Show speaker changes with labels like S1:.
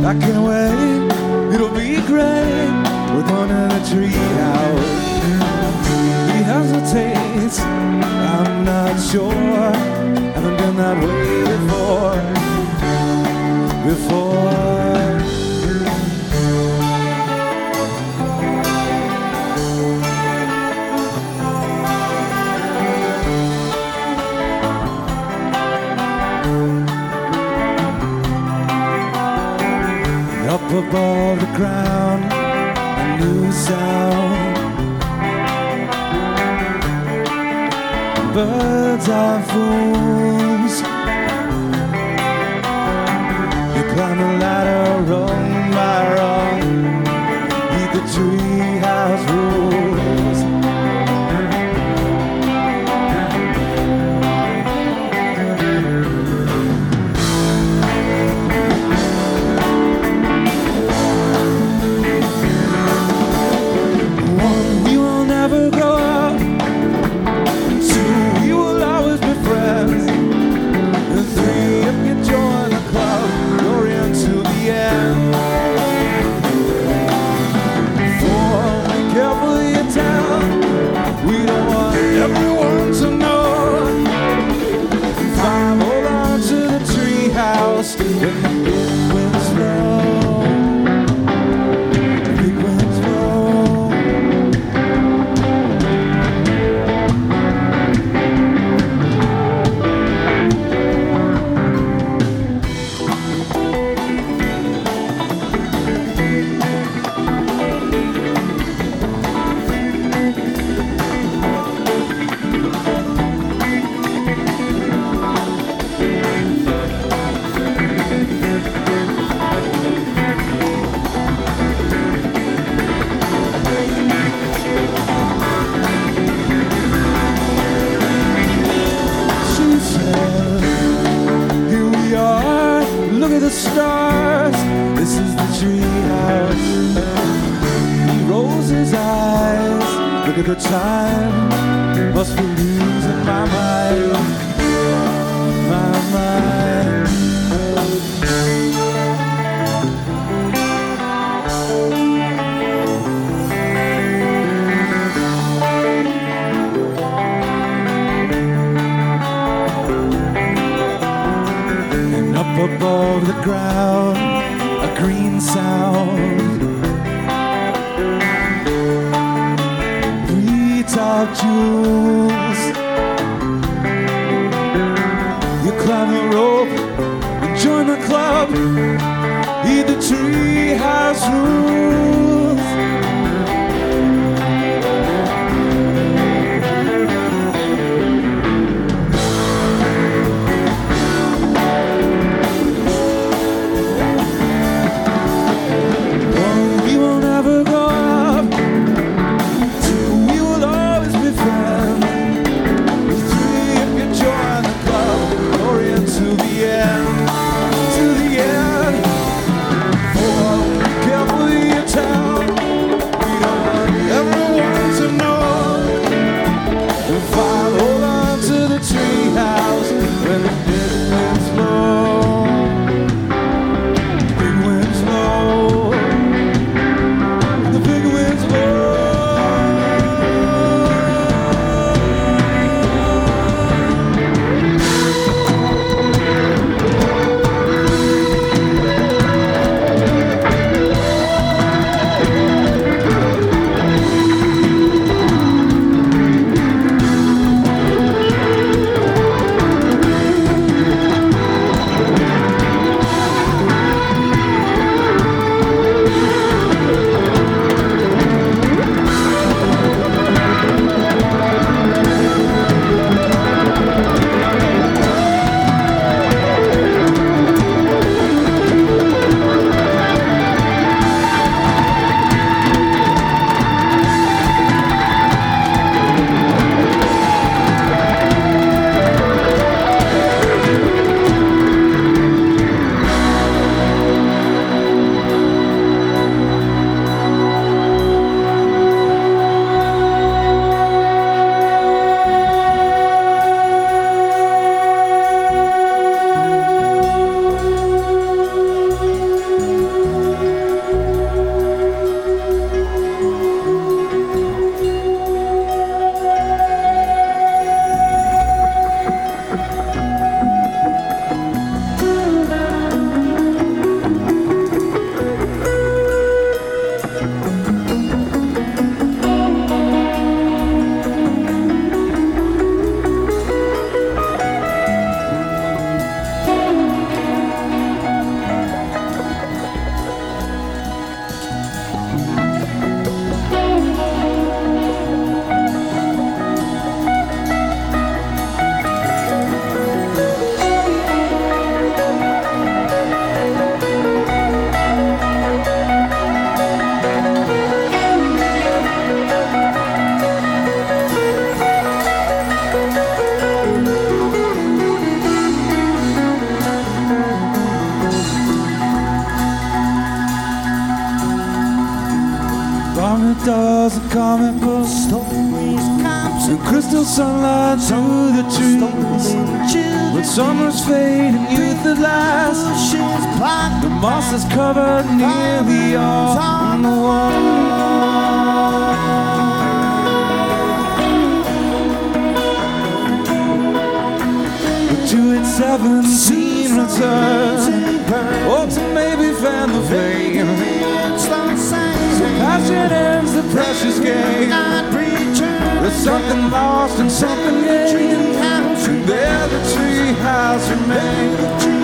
S1: I can't wait, it'll be great. We're going to the treehouse. He hesitates, I'm not sure. Haven't been that way before. Up above the ground, a new sound. Birds are fools. You climb the ladder rung by rung. Heed the treehouse rules. Everyone to know. Five, hold on to the treehouse when the big winds blow. Big winds blow. The stars, this is the treehouse. He rolls his eyes, look at the time, must be losing my mind, my mind. Above the ground, a green sound. Treetop jewels. You climb the rope and join the club. Heed the treehouse rules. To the end, for carefully you dolls and comic books,
S2: stories, cops,
S1: and crystal sunlight through the trees. But summer's fade and youth at last,
S2: bushes, blocked,
S1: the moss is covered near the on the wall. But you at 17 return, or to maybe fan the flame. So passion ends the precious game. There's something lost and something gained, and there the tree has remained.